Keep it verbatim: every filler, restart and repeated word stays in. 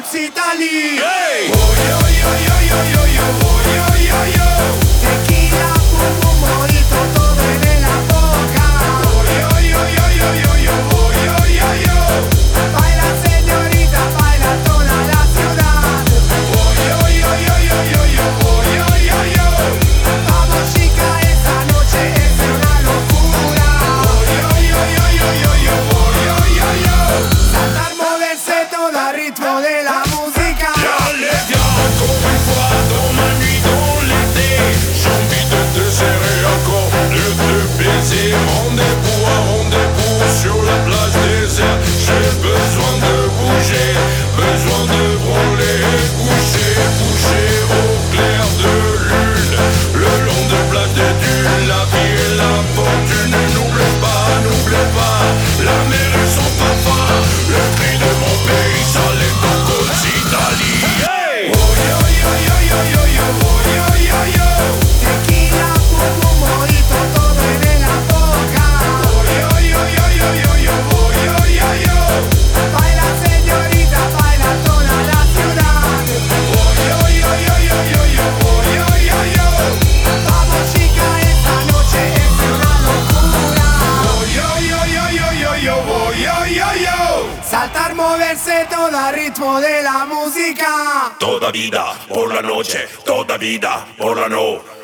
Italy. Hey! Oh, yo, yo, yo, yo, yo, yo, oh, yo, yo, yo. Tequila, pum, pum, mojito, todo en la boca. Oh, yo, yo, yo, yo, yo, yo, oh, yo, yo, yo. Baila señorita, baila toda la ciudad. Oh, yo, yo, yo, yo, yo, yo, oh, yo, yo, yo. Vamos chica, esta noche es una locura. Oh, yo, yo, yo, yo, yo, yo, oh, yo, yo, yo. Saltar, moverse todo al ritmo de la música. J'allais bien encore une fois dans ma nuit dans l'été. J'ai envie de te serrer encore, de te baiser. Rendez-vous à rendez-vous sur la plage déserte. J'ai besoin de bouger, besoin de brûler, coucher, coucher au clair de lune. Le long de plage des dunes, la vie et la fortune. N'oublie pas, n'oublie pas, la mer et son parfum. Le cri de mon pays, ça l'est encore Italie. Hey! Oh yo yo yo yo yo yo, oh yo yo yo. Tequila, pum, pum, mojito, todo en la boca. Oh yo yo yo yo yo yo, oh yo yo yo. Baila señorita, baila toda la ciudad. Oh yo yo yo yo yo yo, oh yo yo yo. Vamos chica, esta noche es una locura. Oh yo yo yo yo yo yo, oh yo yo yo. Saltar, moverse todo al ritmo de la música. Toda vida por la noche, toda vida por la no.